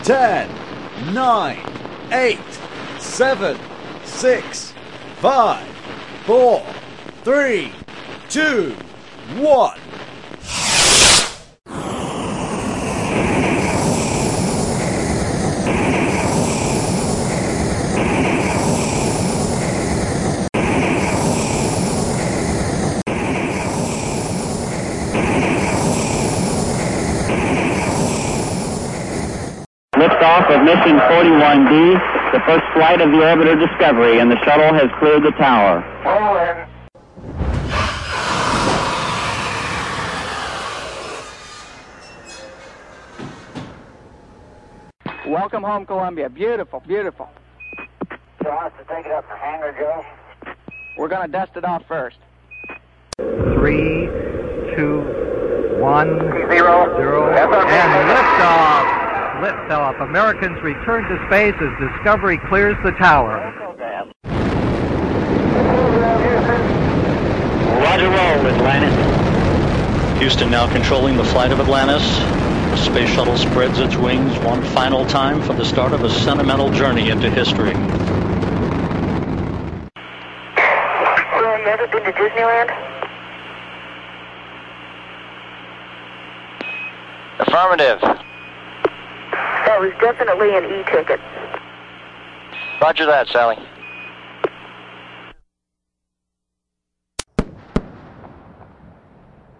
10, 9, 8, 7, 6, 5, 4, 3, 2, 1. Liftoff of Mission 41D, the first flight of the orbiter Discovery, and the shuttle has cleared the tower. Welcome home, Columbia. Beautiful, beautiful. So I have to take it up the hangar, Joe? We're going to dust it off first. 3, 2, 1, 0, and liftoff. Liftoff. Americans return to space as Discovery clears the tower. Roger roll, Atlantis. Houston now controlling the flight of Atlantis. The space shuttle spreads its wings one final time for the start of a sentimental journey into history. So, you ever been to Disneyland? Affirmative. That was definitely an E-ticket. Roger that, Sally.